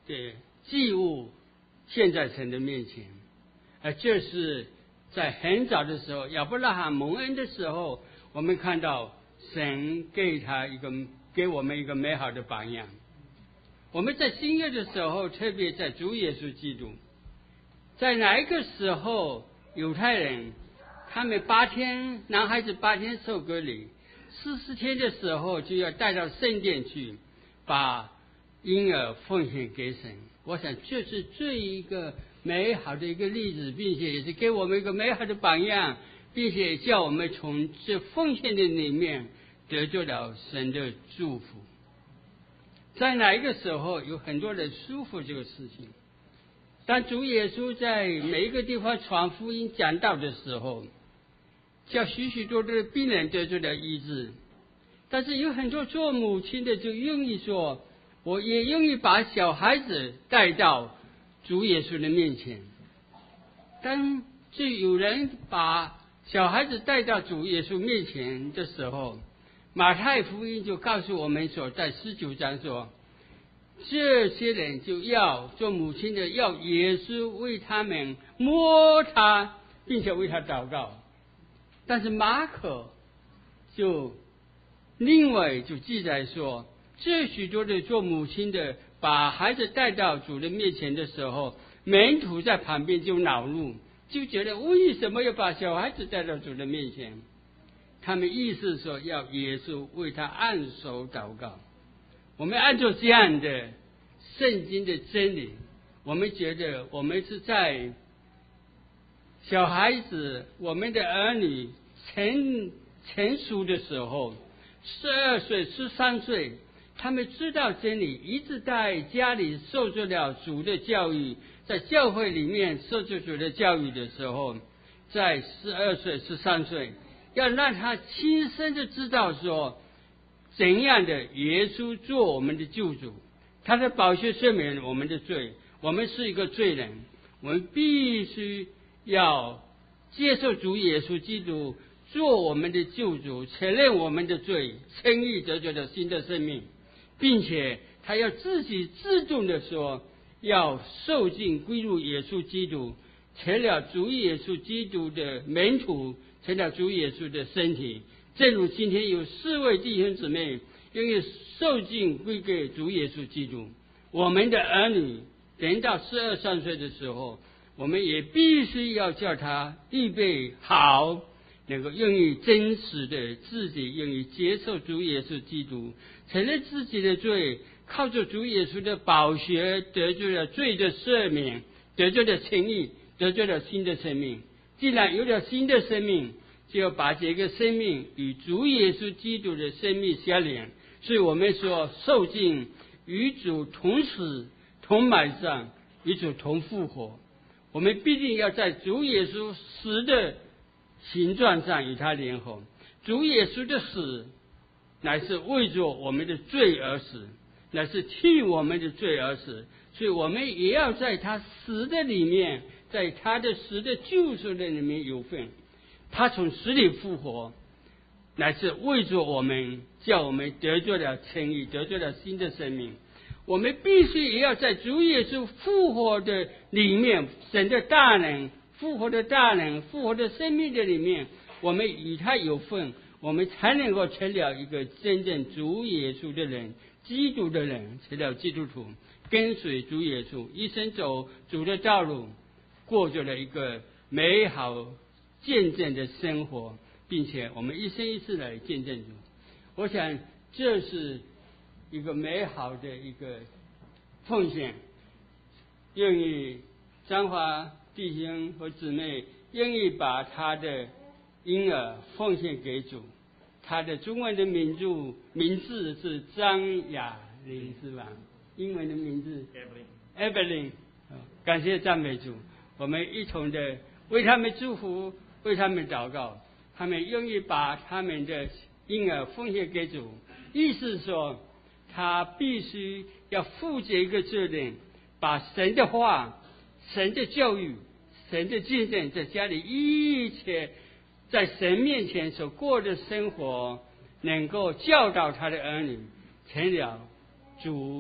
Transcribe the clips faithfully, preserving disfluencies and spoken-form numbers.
的祭物献在神的面前。而这是在很早的时候，亚伯拉罕蒙恩的时候，我们看到神给他一个给我们一个美好的榜样。我们在新约的时候，特别在主耶稣基督，在哪一个时候犹太人他们八天男孩子八天受割礼，四十天的时候就要带到圣殿去，把婴儿奉献给神。我想这是最一个美好的一个例子，并且也是给我们一个美好的榜样，并且叫我们从这奉献的里面得到了神的祝福。在哪一个时候有很多人舒服这个事情，当主耶稣在每一个地方传福音讲道的时候，叫许许多多的病人得到了医治。但是有很多做母亲的就愿意说，我也愿意把小孩子带到主耶稣的面前。当就有人把小孩子带到主耶稣面前的时候，马太福音就告诉我们说，在十九章说，这些人就要做母亲的要耶稣为他们摸他，并且为他祷告。但是马可就另外就记载说，这许多的做母亲的把孩子带到主的面前的时候，门徒在旁边就恼怒，就觉得为什么要把小孩子带到主的面前？他们意思说要耶稣为他按手祷告。我们按照这样的圣经的真理，我们觉得我们是在小孩子我们的儿女成成熟的时候，十二岁十三岁，他们知道真理，一直在家里受着了主的教育，在教会里面受着主的教育的时候，在十二岁十三岁，要让他亲身的知道说怎样的耶稣做我们的救主，他的宝血赦免我们的罪，我们是一个罪人，我们必须要接受主耶稣基督做我们的救主，承认我们的罪，称义得救的新的生命，并且他要自己自动的说要受尽归入耶稣基督，成了主耶稣基督的门徒，成了主耶稣的身体。正如今天有四位弟兄姊妹因为受尽归给主耶稣基督，我们的儿女等到十二三岁的时候，我们也必须要叫他预备好，能够愿意真实的自己愿意接受主耶稣基督，承认自己的罪，靠着主耶稣的宝血得救了罪的赦免，得救了称义，得救了新的生命。既然有了新的生命，就要把这个生命与主耶稣基督的生命相连。所以我们说受尽与主同死同埋葬，与主同复活，我们必定要在主耶稣死的形状上与他联合。主耶稣的死乃是为着我们的罪而死，乃是替我们的罪而死，所以我们也要在他死的里面，在他的死的救赎的里面有份。他从死里复活，乃是为着我们，叫我们得着了称义，得着了新的生命。我们必须也要在主耶稣复活的里面，神的大能，复活的大能，复活的生命的里面，我们与他有份，我们才能够成了一个真正主耶稣的人，基督的人，成了基督徒，跟随主耶稣，一生走主的道路，过着了一个美好见证的生活，并且我们一生一世来见证主。我想这是一个美好的一个奉献，愿意彰化弟兄和姊妹愿意把他的婴儿奉献给主。他的中文的名字名字是张雅玲，是吧？英文的名字 Evelyn。感谢赞美主，我们一同的为他们祝福，为他们祷告。他们愿意把他们的婴儿奉献给主，意思说他必须要负责一个责任，把神的话、神的教育、神的见证，在家里一切在神面前所过的生活，能够教导他的儿女，成了主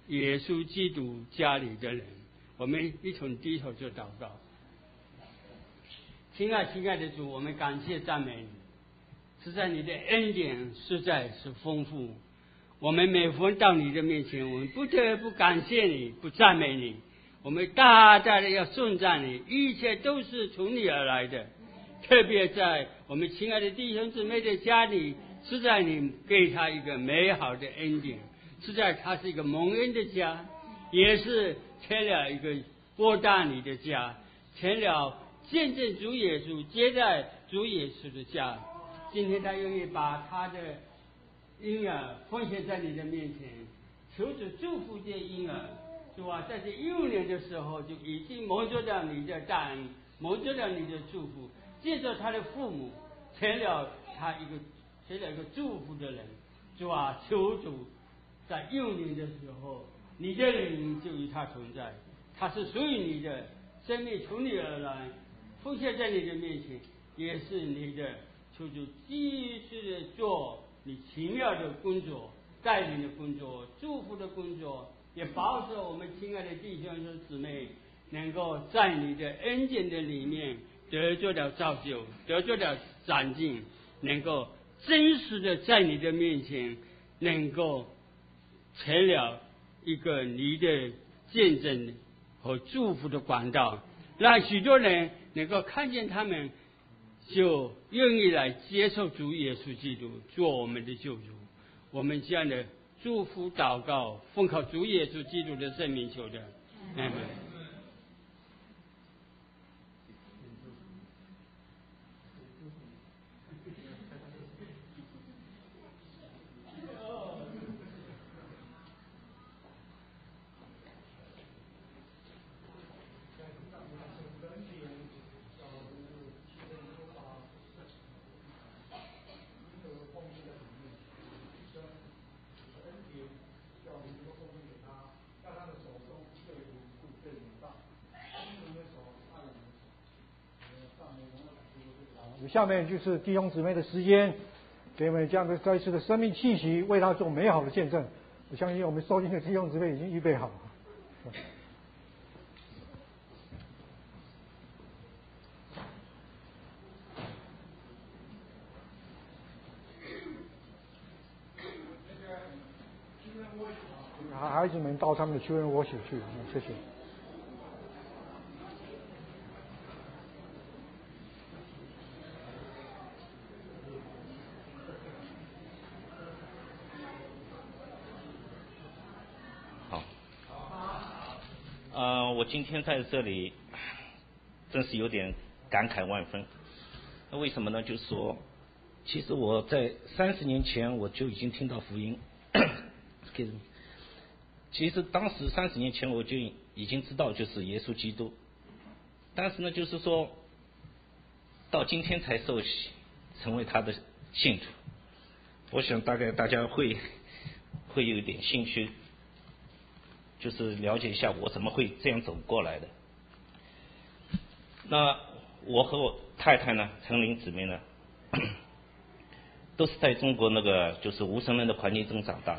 耶稣基督家里的人。我们一同低头做祷告。亲爱亲爱的主，我们感谢赞美你，实在你的恩典实在是丰富。我们每逢到你的面前，我们不得不感谢你，不赞美你。我们大大的要颂赞你，一切都是从你而来的。特别在我们亲爱的弟兄姊妹的家里，实在你给他一个美好的恩典，实在他是一个蒙恩的家，也是成了一个播大你的家，成了见证主耶稣、接待主耶稣的家。今天他愿意把他的婴儿奉献在你的面前，求主祝福这婴儿。主啊，在这幼年的时候就已经蒙受了你的大恩，蒙受了你的祝福，借着他的父母成了他一个成了一个祝福的人。主啊，求主在幼年的时候，你的灵就与他同在，他是属于你的，生命从你而来，奉献在你的面前，也是你的。求主继续的做你奇妙的工作，带领的工作，祝福的工作，也保守我们亲爱的弟兄姊妹能够在你的恩典的里面得着了造就，得着了长进，能够真实的在你的面前能够成了一个你的见证和祝福的管道，让许多人能够看见他们，就愿意来接受主耶稣基督做我们的救主。我们这样的祝福祷告，奉靠主耶稣基督的圣名求的，阿们。 下面就是弟兄姊妹的时间，给我们这样的再一次的生命气息，为他做美好的见证。我相信我们收听的弟兄姊妹已经预备好了。孩子们到他们的求人我写去，谢谢。 呃，我今天在这里真是有点感慨万分。那为什么呢？就是说，其实我在三十年前我就已经听到福音，其实当时三十年前我就已经知道就是耶稣基督，但是呢，就是说到今天才受洗，成为他的信徒。我想大概大家会会有一点兴趣。就是了解一下我怎么会这样走过来的。那我和我太太呢，陈玲姊妹呢，都是在中国那个就是无神论的环境中长大的。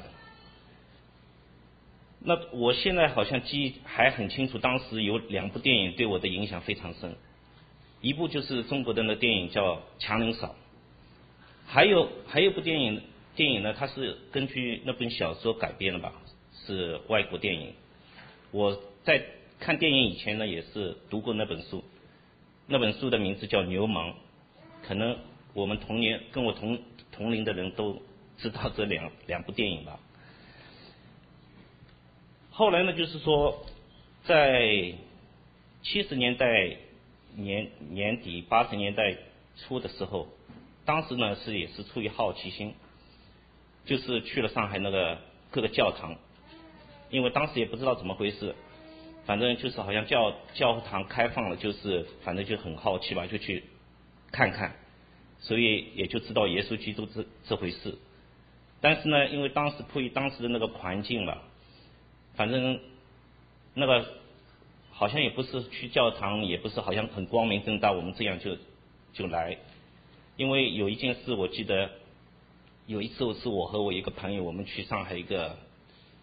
那我现在好像记忆还很清楚，当时有两部电影对我的影响非常深，一部就是中国的那电影叫《强林嫂》，还有还有一部电影电影呢，它是根据那本小说改编的吧。是外国电影，我在看电影以前呢，也是读过那本书，那本书的名字叫《流氓》，可能我们同年跟我同同龄的人都知道这两两部电影吧。后来呢，就是说，在七十年代年年底、八十年代初的时候，当时呢是也是出于好奇心，就是去了上海那个各个教堂。因为当时也不知道怎么回事，反正就是好像教教堂开放了，就是反正就很好奇吧，就去看看，所以也就知道耶稣基督这这回事。但是呢，因为当时迫于当时的那个环境吧，反正那个好像也不是去教堂，也不是好像很光明正大，我们这样就就来。因为有一件事，我记得有一次是我和我一个朋友，我们去上海一个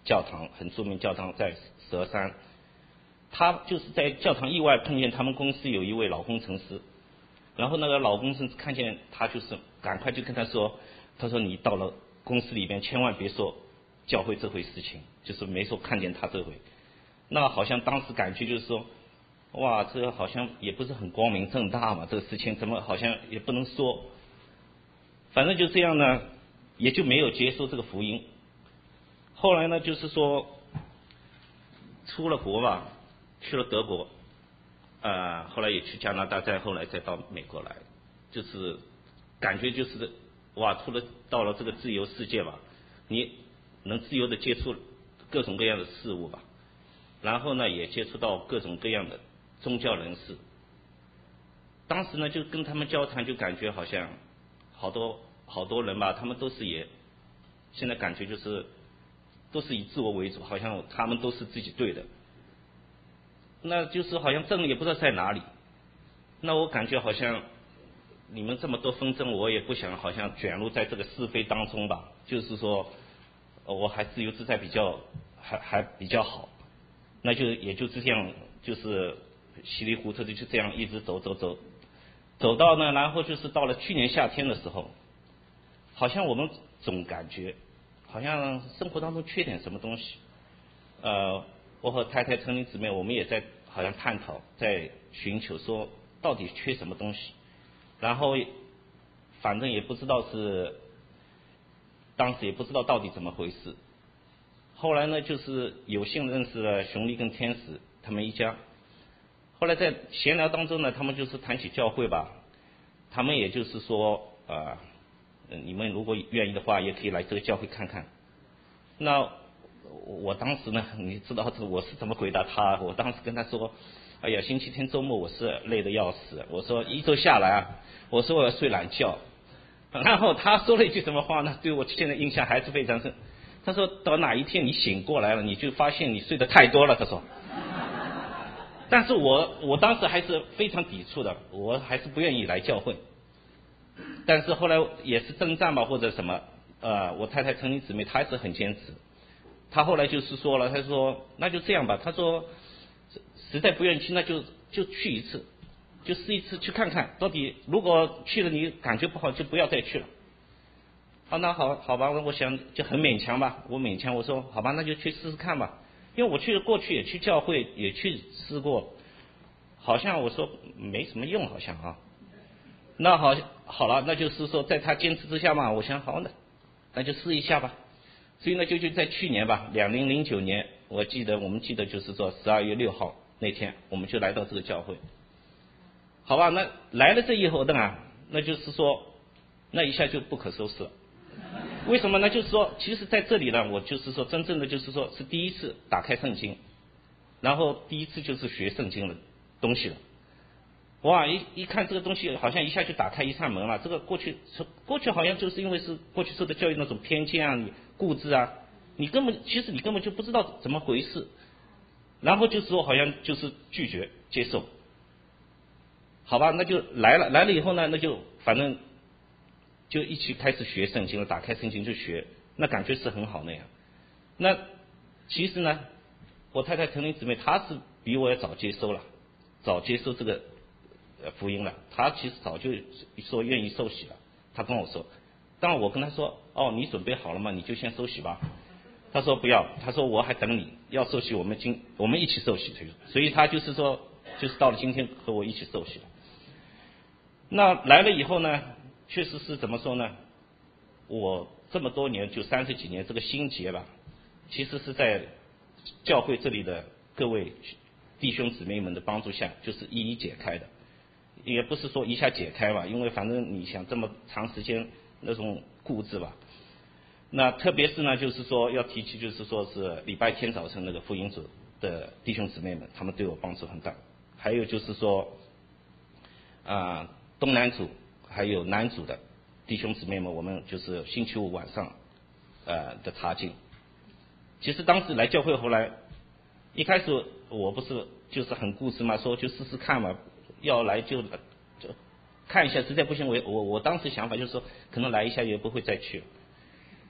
教堂，很著名教堂在佘山。他就是在教堂意外碰见他们公司有一位老工程师，然后那个老工程师看见他，就是赶快就跟他说，他说你到了公司里边千万别说教会这回事情，就是没说看见他这回。那好像当时感觉就是说，哇，这个好像也不是很光明正大嘛，这个事情怎么好像也不能说。反正就这样呢，也就没有接受这个福音。后来呢，就是说出了国吧，去了德国，呃，后来也去加拿大，再后来再到美国来，就是感觉就是哇，出了到了这个自由世界吧，你能自由的接触各种各样的事物吧，然后呢，也接触到各种各样的宗教人士。当时呢，就跟他们交谈，就感觉好像好多好多人吧，他们都是也现在感觉就是都是以自我为主，好像他们都是自己对的，那就是好像正也不知道在哪里。那我感觉好像你们这么多纷争，我也不想好像卷入在这个是非当中吧，就是说我还自由自在比较还还比较好。那就也就这样，就是稀里糊涂的就这样一直走走走走到呢，然后就是到了去年夏天的时候，好像我们总感觉好像生活当中缺点什么东西。呃，我和太太曾经姊妹，我们也在好像探讨，在寻求说到底缺什么东西，然后反正也不知道是当时也不知道到底怎么回事。后来呢，就是有幸认识了熊力跟天使他们一家。后来在闲聊当中呢，他们就是谈起教会吧，他们也就是说啊、呃，你们如果愿意的话，也可以来这个教会看看。那我当时呢，你知道这我是怎么回答他？我当时跟他说，哎呀，星期天周末我是累得要死，我说一周下来啊，我说我要睡懒觉。然后他说了一句什么话呢？对我现在印象还是非常深。他说到哪一天你醒过来了，你就发现你睡得太多了。他说，但是我我当时还是非常抵触的，我还是不愿意来教会。但是后来也是征战吧，或者什么，呃，我太太曾经姊妹她也是很坚持。她后来就是说了，她说那就这样吧，她说实在不愿意去，那就就去一次，就试一次去看看，到底如果去了你感觉不好，就不要再去了。好，那好好吧，我想就很勉强吧，我勉强我说好吧，那就去试试看吧，因为我去过去也去教会也去试过，好像我说没什么用，好像啊。那好好了，那就是说在他坚持之下嘛，我想好的，那就试一下吧。所以呢，就就在去年吧，两零零九年，我记得我们记得就是说十二月六号那天，我们就来到这个教会。好吧，那来了这以后的啊，那就是说那一下就不可收拾了。为什么呢？就是说，其实在这里呢，我就是说，真正的就是说是第一次打开圣经，然后第一次就是学圣经的东西了。哇，一一看这个东西，好像一下就打开一扇门了。这个过去过去好像就是因为是过去受的教育那种偏见啊，你固执啊，你根本其实你根本就不知道怎么回事，然后就是说好像就是拒绝接受。好吧，那就来了，来了以后呢，那就反正。就一起开始学圣经了，打开圣经就学，那感觉是很好那样。那其实呢，我太太曾经姊妹她是比我要早接收了，早接受这个福音了。她其实早就说愿意受洗了。她跟我说，当我跟她说，哦，你准备好了吗？你就先受洗吧。她说不要，她说我还等你，要受洗我们今我们一起受洗。所以她就是说，就是到了今天和我一起受洗了。那来了以后呢？确实是怎么说呢？我这么多年就三十几年这个心结吧，其实是在教会这里的各位弟兄姊妹们的帮助下，就是一一解开的。也不是说一下解开吧，因为反正你想这么长时间那种固执吧。那特别是呢，就是说要提起，就是说是礼拜天早晨那个福音组的弟兄姊妹们，他们对我帮助很大。还有就是说啊、呃，东南组。还有男主的弟兄姊妹们，我们就是星期五晚上呃的查经。其实当时来教会，后来一开始我不是就是很固执嘛，说就试试看嘛，要来就就看一下，实在不行我我我当时想法就是说，可能来一下也不会再去了。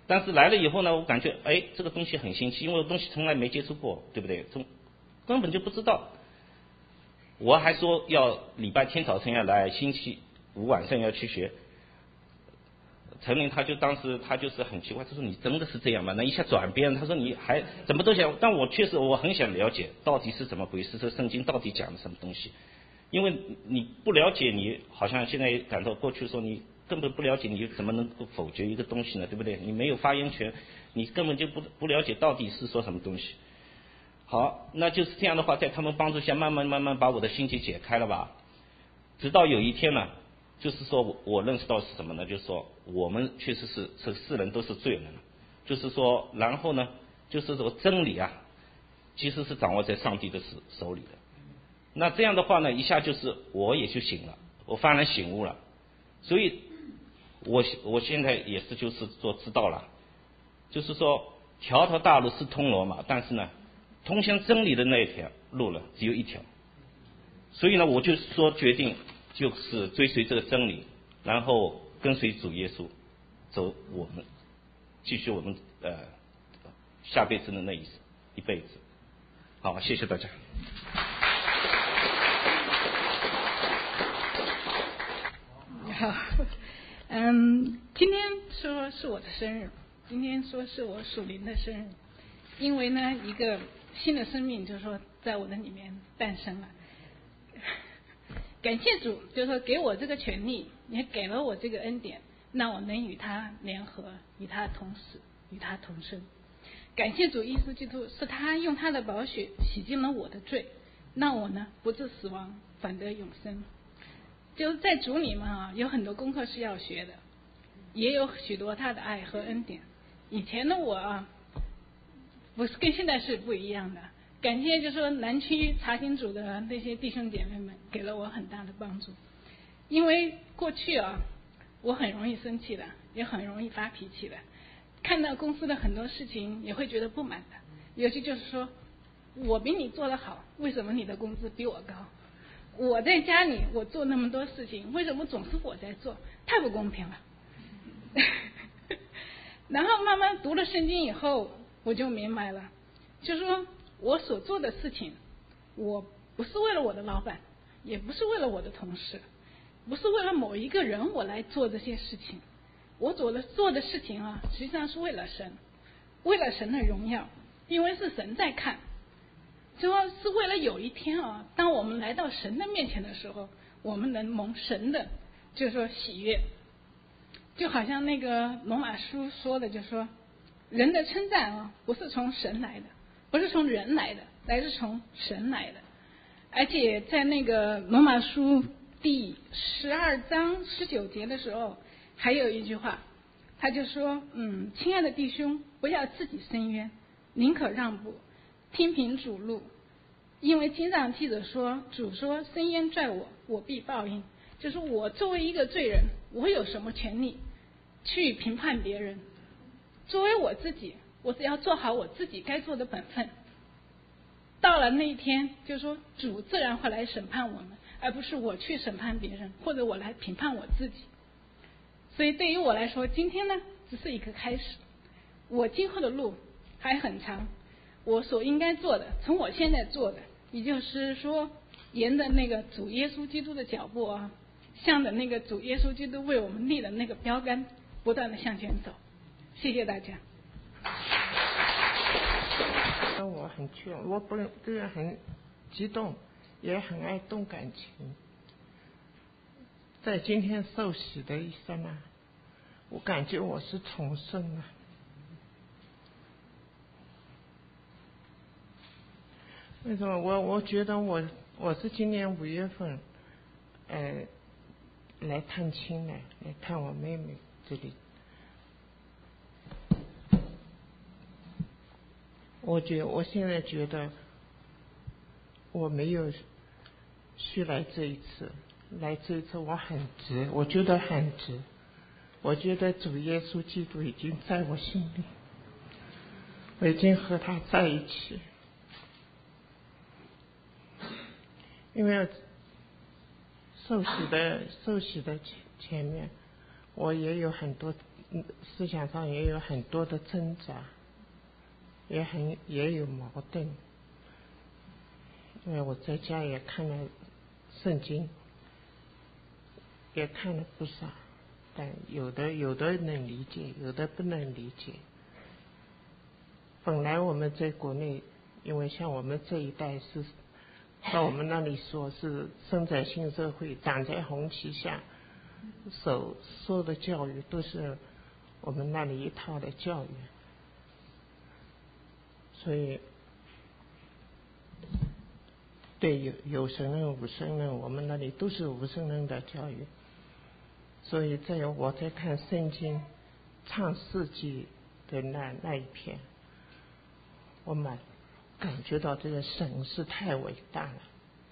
但是来了以后呢，我感觉哎，这个东西很新奇，因为东西从来没接触过，对不对？从根本就不知道。我还说要礼拜天早晨要来，星期五晚上要去学。陈林他就当时他就是很奇怪，他说你真的是这样吗？那一下转变，他说你还怎么都想，但我确实我很想了解到底是怎么回事，这圣经到底讲的什么东西？因为你不了解，你好像现在感到过去说你根本不了解，你怎么能够否决一个东西呢？对不对？你没有发言权，你根本就不不了解到底是说什么东西。好，那就是这样的话，在他们帮助下，慢慢慢慢把我的心结解开了吧。直到有一天呢，就是说我我认识到是什么呢？就是说我们确实是这世人都是罪人，就是说，然后呢，就是说真理啊，其实是掌握在上帝的手手里的。那这样的话呢，一下就是我也就醒了，我幡然醒悟了。所以我我现在也是就是说知道了，就是说条条大路是通罗马，但是呢，通向真理的那一条路了只有一条。所以呢，我就说决定就是追随这个真理，然后跟随主耶稣走我们继续我们呃下辈子的那一一辈子。好，谢谢大家。 好，嗯，今天说是我的生日，今天说是我属灵的生日，因为呢，一个新的生命就是说在我的里面诞生了。感谢主，就是说给我这个权利，也给了我这个恩典，让我能与他联合，与他同死，与他同生。感谢主耶稣基督，是他用他的宝血洗净了我的罪，让我呢不致死亡，反得永生。就是在主里面啊，有很多功课是要学的，也有许多他的爱和恩典。以前的我啊，不是跟现在是不一样的。感谢就是说南区查经组的那些弟兄姐妹们，给了我很大的帮助。因为过去啊，我很容易生气的，也很容易发脾气的，看到公司的很多事情也会觉得不满的。尤其就是说，我比你做得好，为什么你的工资比我高？我在家里我做那么多事情，为什么总是我在做？太不公平了。然后慢慢读了圣经以后，我就明白了，就是说我所做的事情，我不是为了我的老板，也不是为了我的同事，不是为了某一个人我来做这些事情。我做的做的事情啊，实际上是为了神，为了神的荣耀，因为是神在看。就说是为了有一天啊，当我们来到神的面前的时候，我们能蒙神的，就是说喜悦。就好像那个罗马书说的，就是说人的称赞啊，不是从神来的，不是从人来的，乃是从神来的。而且在那个罗马书第十二章十九节的时候，还有一句话，他就说，嗯，亲爱的弟兄，不要自己伸冤，宁可让步，听凭主怒，因为经上记着说，主说伸冤在我，我必报应。就是我作为一个罪人，我有什么权利去评判别人？作为我自己，我只要做好我自己该做的本分。到了那一天，就是说主自然会来审判我们，而不是我去审判别人，或者我来评判我自己。所以对于我来说，今天呢只是一个开始，我今后的路还很长。我所应该做的，从我现在做的，也就是说沿着那个主耶稣基督的脚步啊，向着那个主耶稣基督为我们立的那个标杆，不断的向前走。谢谢大家。 我很缺，我不能这个很激动，也很爱动感情。在今天受洗的一刹那，我感觉我是重生了。为什么？我我觉得我我是今年五月份，呃，来探亲来，来看我妹妹这里。我觉我现在觉得我没有去来这一次，来这一次我很值，我觉得很值。我觉得主耶稣基督已经在我心里，我已经和他在一起。因为受洗的受洗的前前面，我也有很多思想上也有很多的挣扎，也很也有矛盾。因为我在家也看了圣经，也看了不少，但有的有的能理解，有的不能理解。本来我们在国内，因为像我们这一代是到我们那里说是生在新社会，长在红旗下，受受的教育都是我们那里一套的教育，所以对有有神论无神论，我们那里都是无神论的教育。所以在我在看圣经创世纪的那那一篇，我蛮感觉到这个神是太伟大了。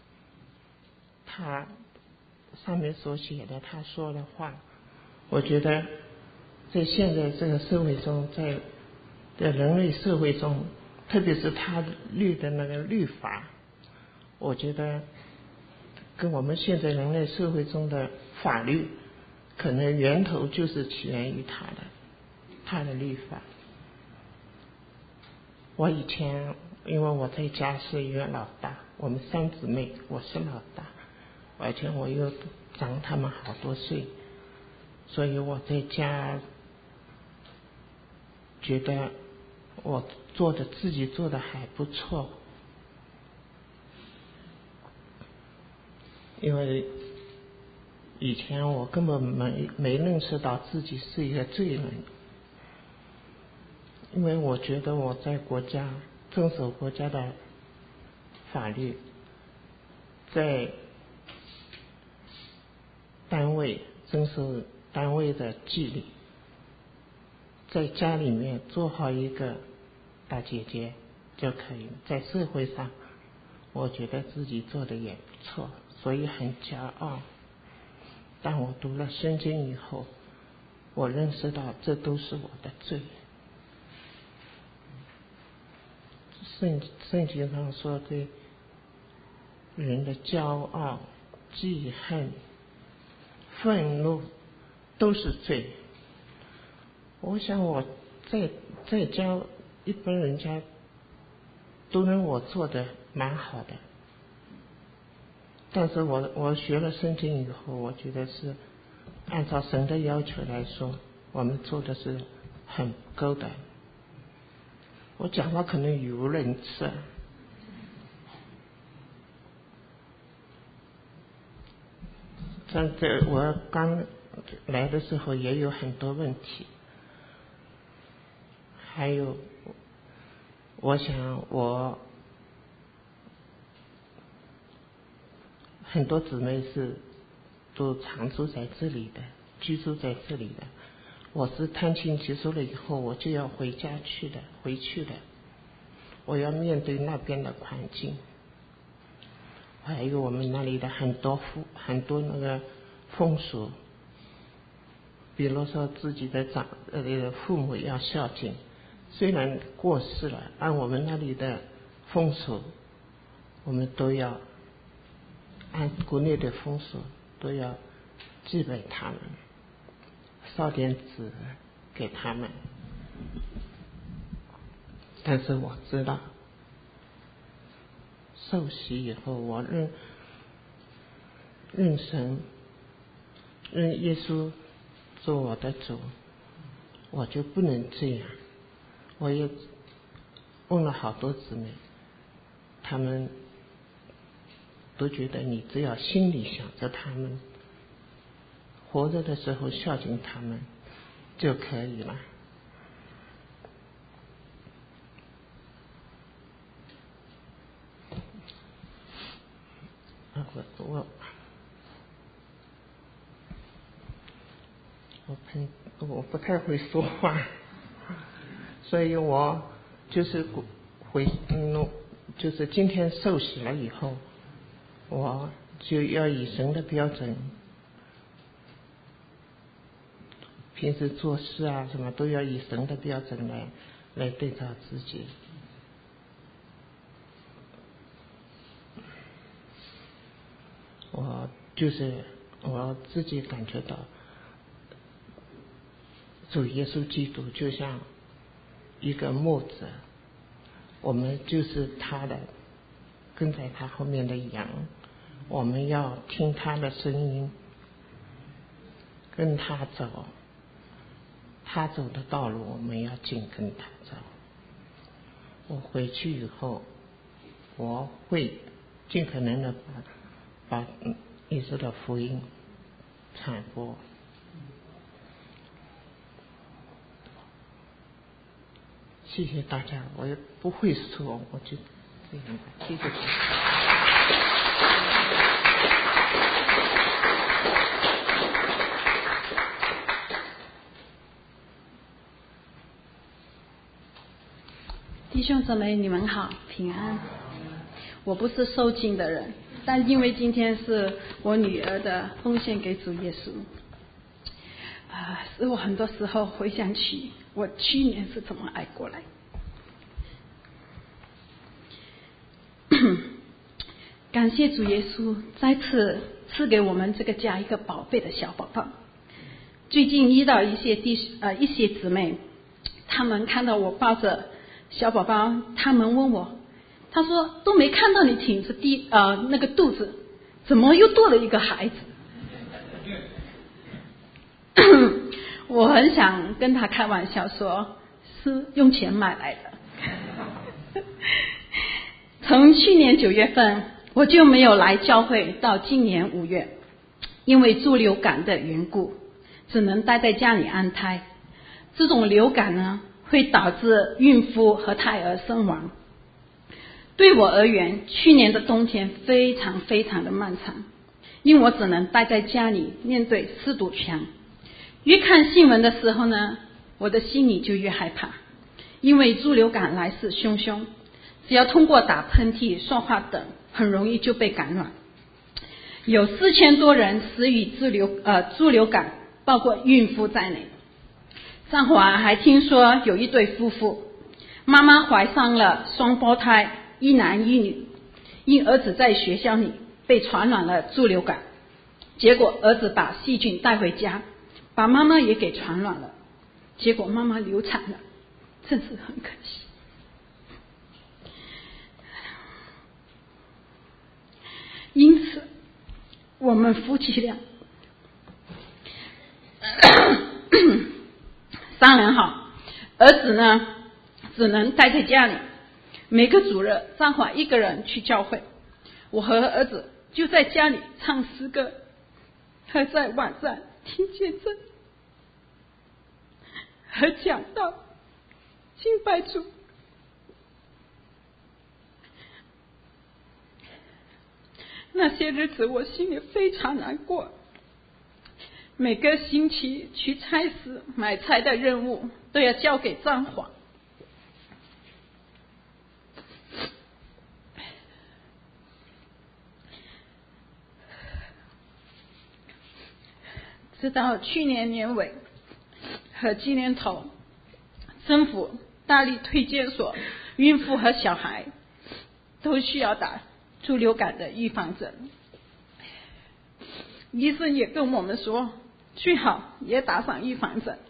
他上面所写的，他说的话，我觉得在现在这个社会中，在在人类社会中，特别是他律的那个律法，我觉得跟我们现在人类社会中的法律，可能源头就是起源于他的他的律法。我以前因为我在家是一个老大，我们三姊妹，我是老大，而且我又长他们好多岁，所以我在家觉得我做的自己做的还不错。因为以前我根本没没认识到自己是一个罪人，因为我觉得我在国家遵守国家的法律，在单位遵守单位的纪律，在家里面做好一个大姐姐就可以了。在社会上我觉得自己做的也不错，所以很骄傲。但我读了圣经以后，我认识到这都是我的罪。圣圣经上说对人的骄傲、记恨、愤怒都是罪。我想我在在家一般人家都认我做的蛮好的，但是我我学了圣经以后，我觉得是按照神的要求来说，我们做的是很不够的。我讲话可能语无伦次，但这我刚来的时候也有很多问题，还有我想我很多姊妹是都常住在这里的，居住在这里的。我是探亲结束了以后，我就要回家去的，回去的。我要面对那边的环境，还有我们那里的很多风很多那个风俗，比如说自己的长呃父母要孝敬，虽然过世了，按我们那里的风俗，我们都要按国内的风俗都要祭拜他们，烧点纸给他们。但是我知道受洗以后，我认认神，认耶稣做我的主，我就不能这样。我也问了好多姊妹，他们都觉得你只要心里想着他们，活着的时候孝敬他们就可以了。啊，我我我喷我不太会说话，所以我就是回嗯，就是今天受洗了以后，我就要以神的标准，平时做事啊什么都要以神的标准来来对照自己。我就是我自己感觉到主耶稣基督就像一个牧者，我们就是他的跟在他后面的羊，我们要听他的声音，跟他走，他走的道路我们要紧跟他走。我回去以后，我会尽可能的把把耶稣的福音传播。谢谢大家，我也不会说，我就这样吧，谢谢。 弟兄姊妹，你们好，平安。我不是受浸的人，但因为今天是我女儿的奉献给主耶稣，啊，使我很多时候回想起我去年是怎么挨过来。感谢主耶稣再次赐给我们这个家一个宝贝的小宝宝。最近遇到一些弟呃一些姊妹，他们看到我抱着小宝宝，他们问我，他说都没看到你挺着地呃那个肚子，怎么又多了一个孩子？我很想跟他开玩笑说，是用钱买来的。从去年九月份我就没有来教会，到今年五月，因为猪流感的缘故，只能待在家里安胎。这种流感呢，会导致孕妇和胎儿身亡。对我而言，去年的冬天非常非常的漫长，因为我只能待在家里面对四堵墙。越看新闻的时候呢，我的心里就越害怕，因为猪流感来势汹汹，只要通过打喷嚏、说话等，很容易就被感染。有四千多人死于猪流呃猪流感，包括孕妇在内。上华还听说有一对夫妇，妈妈怀上了双胞胎，一男一女，因儿子在学校里被传染了猪流感，结果儿子把细菌带回家，把妈妈也给传染了，结果妈妈流产了，真是很可惜。因此我们夫妻俩商量好，儿子呢只能待在家里，每个主日张华一个人去教会，我和儿子就在家里唱诗歌，和在网上听见证和讲道敬拜主。那些日子我心里非常难过，每个星期去菜市买菜的任务都要交给张华。直到去年年尾和今年头，政府大力推荐说，孕妇和小孩都需要打猪流感的预防针。医生也跟我们说，最好也打上预防针。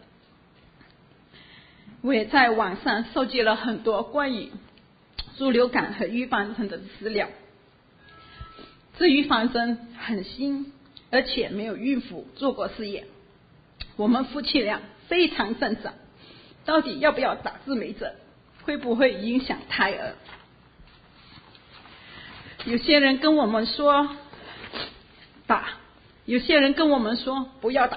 我也在网上收集了很多关于猪流感和预防针的资料。这预防针很新，而且没有孕妇做过试验。我们夫妻俩非常挣扎，到底要不要打自梅针，会不会影响胎儿？有些人跟我们说打，有些人跟我们说不要打，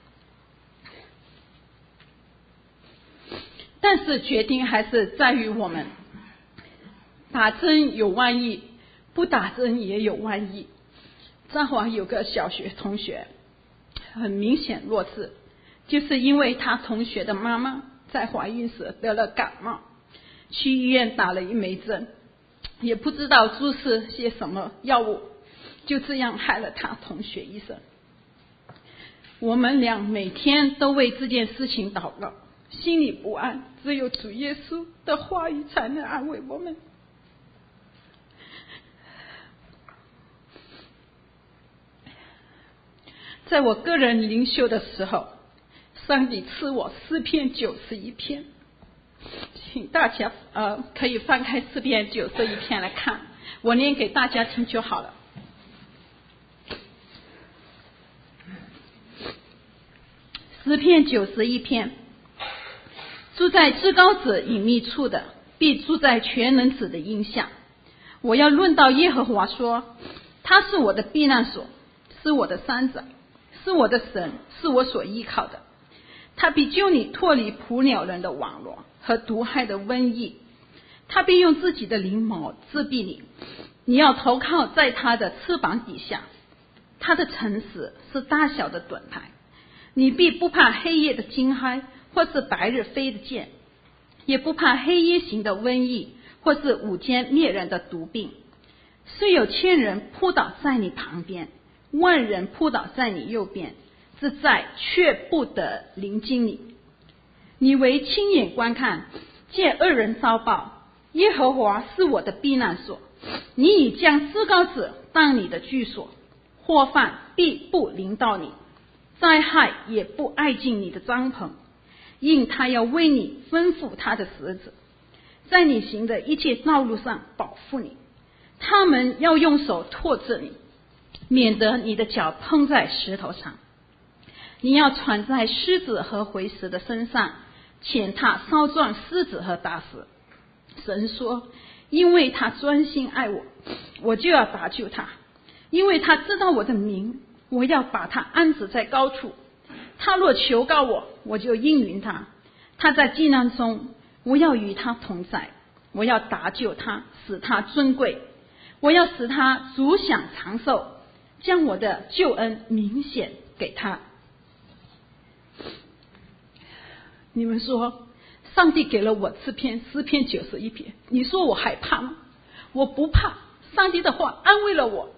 但是决定还是在于我们。打针有万一，不打针也有万一。张华有个小学同学很明显弱智，就是因为他同学的妈妈在怀孕时得了感冒，去医院打了一枚针，也不知道注射些什么药物，就这样害了他同学一生。我们俩每天都为这件事情祷告，心里不安，只有主耶稣的话语才能安慰我们。在我个人灵修的时候， 上帝赐我诗篇九十一篇，请大家呃可以翻开诗篇九十一篇来看，我念给大家听就好了。诗篇九十一篇，住在至高者隐秘处的，必住在全能者的荫下。我要论到耶和华说，他是我的避难所，是我的山寨，是我的神，是我所依靠的。他必救你脱离捕鸟人的网罗和毒害的瘟疫，他必用自己的翎毛遮蔽你，你要投靠在他的翅膀底下。他的诚实是大小的盾牌，你必不怕黑夜的惊骇，或是白日飞的箭，也不怕黑夜行的瘟疫，或是午间灭人的毒病。虽有千人扑倒在你旁边，万人扑倒在你右边，自在却不得临近你。你为亲眼观看，见恶人遭报。耶和华是我的避难所，你已将至高者当你的居所，祸患必不临到你，灾害也不挨近你的帐篷，因他要为你吩咐他的使者，在你行的一切道路上保护你。他们要用手托着你，免得你的脚碰在石头上。你要喘在狮子和回石的身上，践踏稍壮狮子和大石。神说，因为他专心爱我，我就要搭救他，因为他知道我的名，我要把他安置在高处。他若求告我，我就应允他。他在艰难中，我要与他同在，我要搭救他，使他尊贵，我要使他足享长寿，将我的救恩明显给他。你们说，上帝给了我这篇诗篇九十一篇，你说我害怕吗？我不怕，上帝的话安慰了我，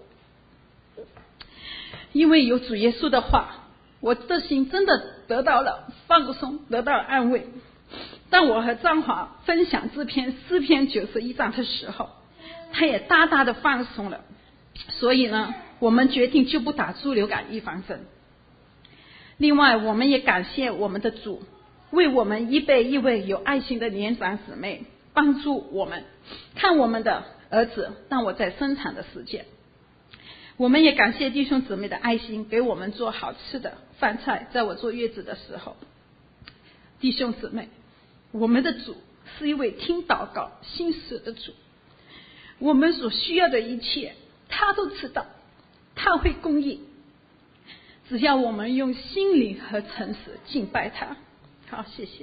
因为有主耶稣的话，我的心真的得到了放松，得到了安慰。当我和张华分享这篇诗篇九十一章的时候，他也大大的放松了。所以呢，我们决定就不打猪流感预防针。另外，我们也感谢我们的主，为我们预备一位有爱心的年长姊妹，帮助我们看我们的儿子当我在生产的时间。我们也感谢弟兄姊妹的爱心，给我们做好吃的饭菜，在我坐月子的时候。弟兄姊妹，我们的主是一位听祷告信实的主，我们所需要的一切他都知道，他会供应，只要我们用心灵和诚实敬拜他。好，谢谢。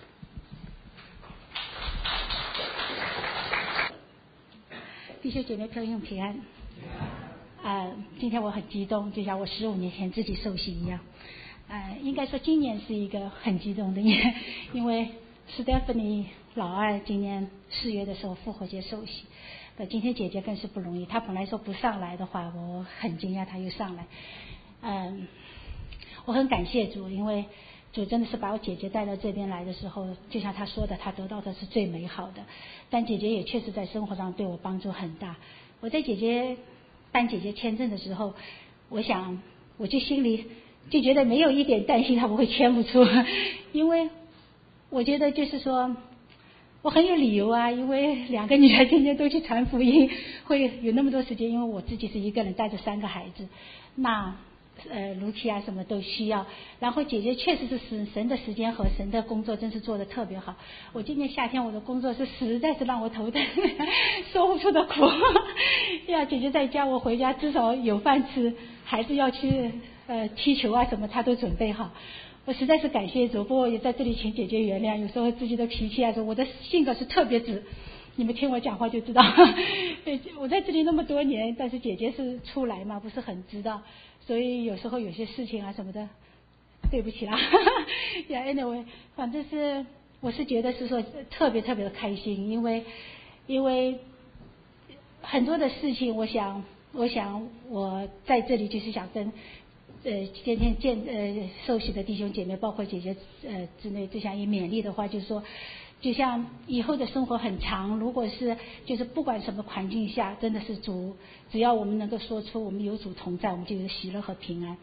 弟兄姐妹朋友平安。呃，今天我很激动，就像我十五年前自己受洗一样。呃，应该说今年是一个很激动的年，因为史蒂芬妮老二今年四月的时候复活节受洗。呃，今天姐姐更是不容易，她本来说不上来的话，我很惊讶她又上来。嗯、呃，我很感谢主，因为主真的是把我姐姐带到这边来的时候，就像她说的，她得到的是最美好的。但姐姐也确实在生活上对我帮助很大。我在姐姐办姐姐签证的时候，我想我就心里就觉得没有一点担心她不会签不出，因为我觉得就是说我很有理由啊，因为两个女儿天天都去传福音，会有那么多时间，因为我自己是一个人带着三个孩子，那呃，卢奇啊什么都需要，然后姐姐确实是神神的时间和神的工作真是做得特别好。我今年夏天我的工作是实在是让我头疼，说不出的苦呀。姐姐在家，我回家至少有饭吃，孩子要去呃踢球啊什么，她都准备好。我实在是感谢主，不过也在这里请姐姐原谅，有时候自己的脾气啊，我的性格是特别直，你们听我讲话就知道。我在这里那么多年，但是姐姐是初来嘛，不是很知道。所以有时候有些事情啊什么的，对不起啦。呀 anyway， 反正是我是觉得是说特别特别的开心，因为因为很多的事情，我想我想我在这里就是想跟呃今天见呃受洗的弟兄姐妹，包括姐姐呃之内，就想以勉励的话，就是说。就像以后的生活很长，如果是就是不管什么环境下，真的是主，只要我们能够说出我们有主同在，我们就有喜乐和平安。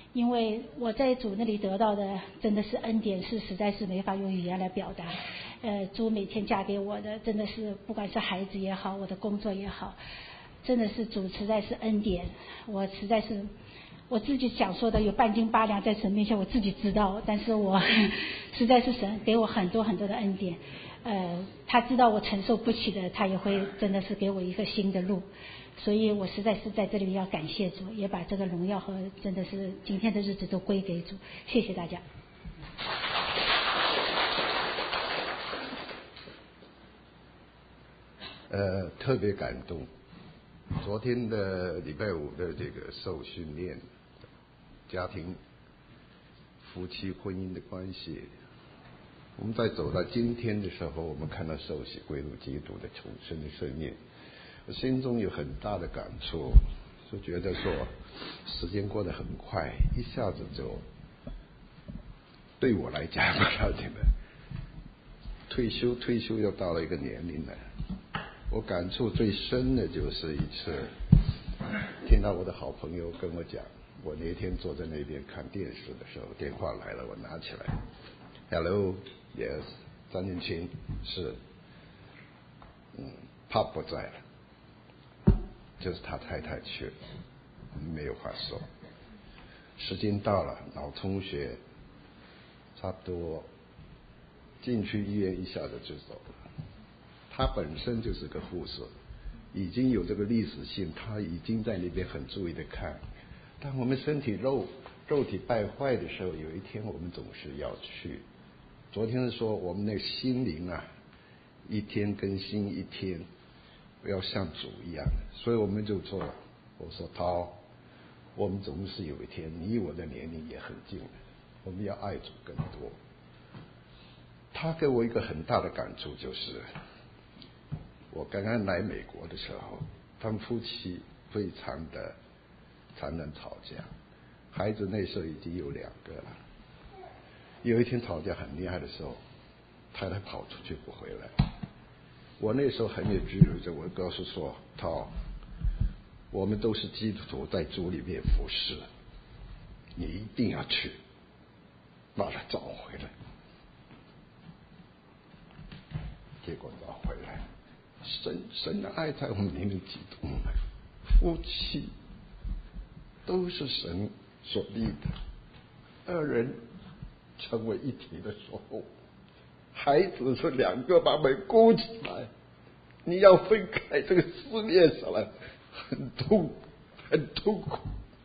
因为我在主那里得到的真的是恩典，是实在是没法用语言来表达。呃，主每天嫁给我的真的是不管是孩子也好，我的工作也好，真的是主实在是恩典。我实在是我自己想说的有半斤八两，在神面前我自己知道，但是我实在是神给我很多很多的恩典。呃，他知道我承受不起的，他也会真的是给我一个新的路。所以我实在是在这里要感谢主，也把这个荣耀和真的是今天的日子都归给主。谢谢大家。 呃，特别感动。昨天的礼拜五的这个受训练，家庭、夫妻婚姻的关系，我们在走到今天的时候，我们看到受洗归入基督的重生的生命，我心中有很大的感触，就觉得说时间过得很快，一下子就对我来讲，不晓得的，退休退休又到了一个年龄了。我感触最深的就是一次听到我的好朋友跟我讲，我那天坐在那边看电视的时候，电话来了，我拿起来 ，Hello， Yes， 张念群是，嗯，他不在了，就是他太太去了，没有话说。时间到了，脑充血，差不多进去医院一下子就走了。他本身就是个护士，已经有这个历史性，他已经在那边很注意的看。当我们身体肉肉体败坏的时候，有一天我们总是要去。昨天是说我们那心灵啊，一天更新一天，要像主一样，所以我们就做。我说涛，我们总是有一天，你我的年龄也很近了，我们要爱主更多。他给我一个很大的感触，就是我刚刚来美国的时候，他们夫妻非常的常常吵架，孩子那时候已经有两个了。有一天吵架很厉害的时候，太太跑出去不回来。我那时候很有拘留着，我告诉说，涛，我们都是基督徒，在主里面服侍，你一定要去把他找回来。结果找回来，神神的爱在我们里面激动了。夫妻都是神所立的，二人成为一体的时候，孩子是两个把门勾起来，你要分开，这个撕裂下来很痛，很痛苦。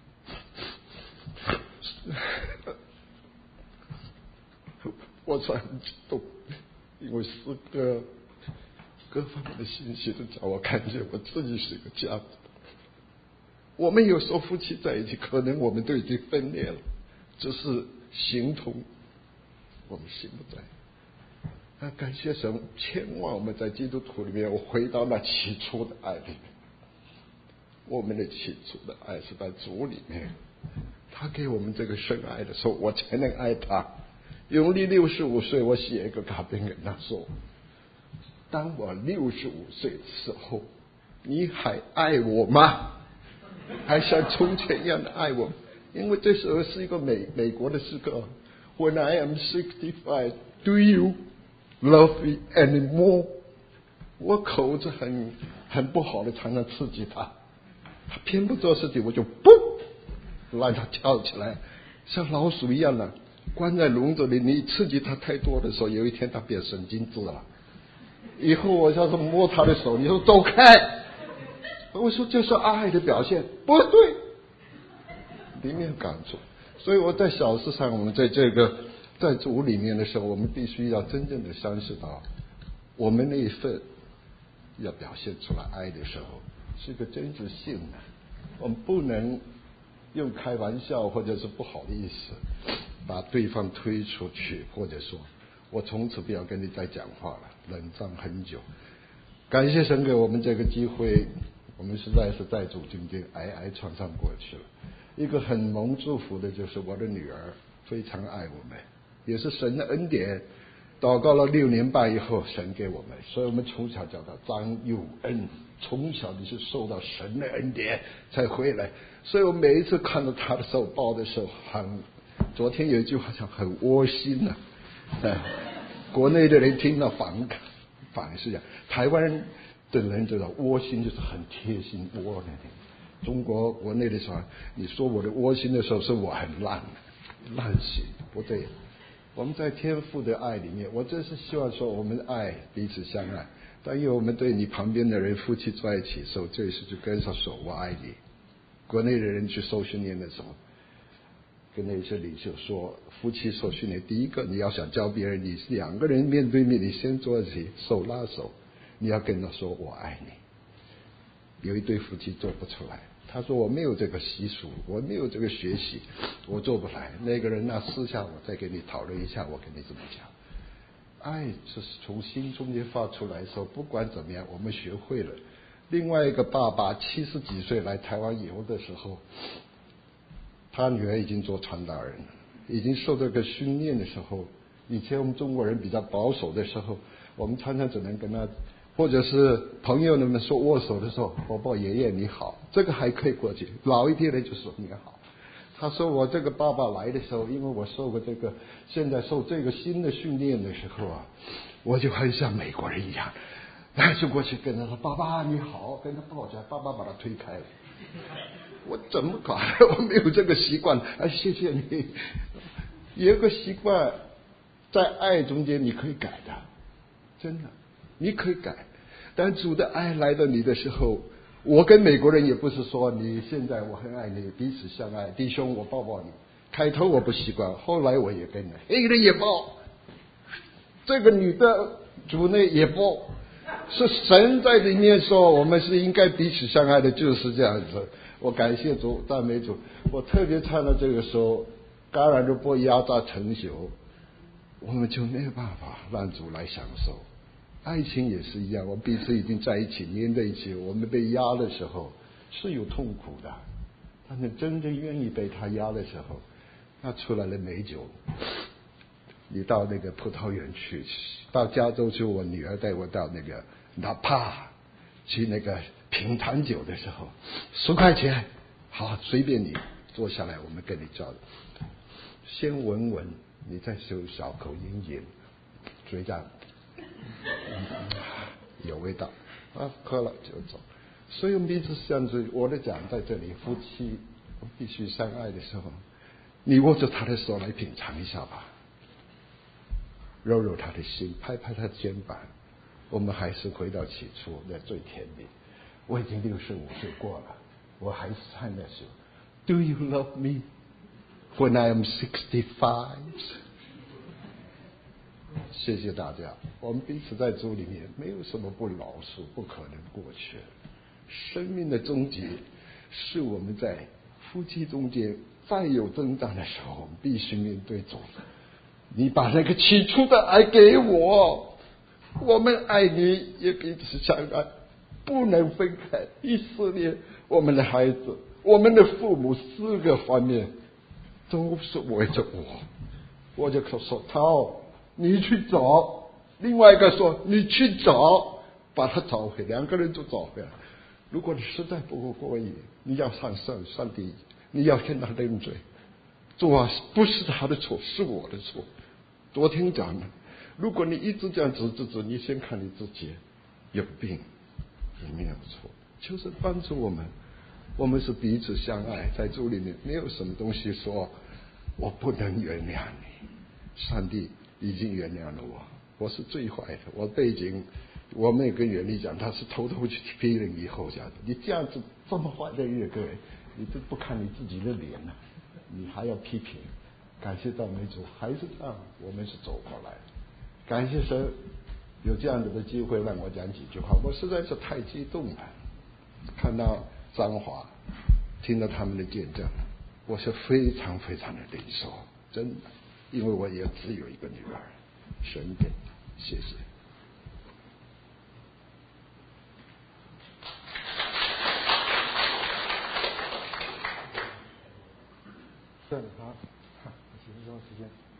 我是很激动，因为诗歌各方面的信息都叫我看见我自己是一个家庭。我们有时候夫妻在一起，可能我们都已经分裂了，只是形同我们心不在。那感谢神，千万我们在基督徒里面，我回到那起初的爱里面。我们的起初的爱是在主里面，他给我们这个深爱的时候，我才能爱他。永历六十五岁，我写一个卡片给他说，当我六十五岁的时候，你还爱我吗？还像从前一样的爱我？因为这时候是一个美美国的诗歌 ，When I am sixty-five, do you love me anymore？ 我口子很很不好的，常常刺激他，他偏不做事情，我就嘣让他跳起来，像老鼠一样的关在笼子里。你刺激他太多的时候，有一天他变神经质了。以后我要是摸他的手，你说走开，我说这是爱的表现，不对，里面感触。所以我在小事上，我们在这个在主里面的时候，我们必须要真正的相信到，我们那一份要表现出来爱的时候，是个真实性的。我们不能用开玩笑或者是不好的意思把对方推出去，或者说我从此不要跟你再讲话了，冷战很久。感谢神给我们这个机会，我们实在是在主中间挨挨闯上过去了。一个很蒙祝福的就是我的女儿非常爱我们，也是神的恩典。 祷告了六年半以后，神给我们，所以我们从小叫他张佑恩，从小你是受到神的恩典才回来。所以我每一次看到他的时候，抱的时候很，昨天有一句话讲很窝心呐、啊，哎，国内的人听到反感，反而是讲台湾的人知道窝心就是很贴心窝的。中国国内的时候，你说我的窝心的时候，是我很烂，烂心，不对。我们在天父的爱里面，我真是希望说我们爱彼此相爱。但因为我们对你旁边的人夫妻在一起的时候，这时就跟上说我爱你。国内的人去受训练的时候，跟那些领袖说，夫妻受训练，第一个你要想教别人，你两个人面对面，你先坐一起，手拉手，你要跟他说我爱你。有一对夫妻做不出来，他说我没有这个习俗，我没有这个学习，我做不来。那个人那私下我再跟你讨论一下，我跟你怎么讲。爱就是从心中间发出来的时候，不管怎么样，我们学会了。另外一个爸爸七十几岁来台湾游的时候，他女儿已经做传达人了，已经受这个训练的时候，以前我们中国人比较保守的时候，我们常常只能跟他，或者是朋友们说握手的时候，伯伯爷爷你好，这个还可以过去。老一点的就说你好。他说我这个爸爸来的时候，因为我受过这个，现在受这个新的训练的时候啊，我就很像美国人一样，就过去跟他说爸爸你好，跟他抱起来，爸爸把他推开了。我怎么搞？我没有这个习惯。哎，谢谢你。有个习惯，在爱中间你可以改的，真的，你可以改。但主的爱来到你的时候，我跟美国人也不是说你现在我很爱你，彼此相爱，弟兄我抱抱你。开头我不习惯，后来我也跟你，黑人也抱，这个女的主内也抱，是神在里面说我们是应该彼此相爱的，就是这样子。我感谢主，赞美主。我特别唱到这个时候，感染的波压榨成熟，我们就没有办法让主来享受。爱情也是一样，我们彼此已经在一起，黏在一起，我们被压的时候是有痛苦的，但是真正愿意被他压的时候，那出来了美酒。你到那个葡萄园去，到加州去，我女儿带我到那个纳帕去那个品尝酒的时候，十块钱，好，随便你坐下来，我们跟你照，先闻闻，你再收小口饮饮，嘴长。有味道啊，喝了就走。所以我们彼此相知。我的讲在这里，夫妻必须相爱的时候，你握着他的手来品尝一下吧，揉揉他的心，拍拍他的肩膀。我们还是回到起初那最甜蜜。我已经六十五岁过了，我还是唱那首 Do you love me when I am sixty-five？谢谢大家，我们彼此在主里面没有什么不饶恕，不可能过去。生命的终结是我们在夫妻中间再有增长的时候，我们必须面对主。你把那个起初的爱给我，我们爱你也彼此相爱，不能分开。以色列，我们的孩子，我们的父母，四个方面都是围着我。我就说涛，你去找，另外一个说你去找，把他找回，两个人就找回来。如果你实在不过瘾，你要上上上帝，你要跟他认罪，主啊，不是他的错，是我的错。昨天讲的，如果你一直这样指指指，你先看你自己有病，你没有错，就是帮助我们，我们是彼此相爱，在主里面没有什么东西说我不能原谅你，上帝已经原谅了我，我是最坏的，我背景，我们也跟袁立讲，他是偷偷去批人以后讲的，你这样子这么坏的一个人，你都不看你自己的脸了，你还要批评。感谢赞美主，还是这样，我们是走过来。感谢神有这样子的机会让我讲几句话，我实在是太激动了。看到张华，听到他们的见证，我是非常非常的领受，真的，因为我也只有一个女儿，神给，谢谢。 对，好，几分钟时间。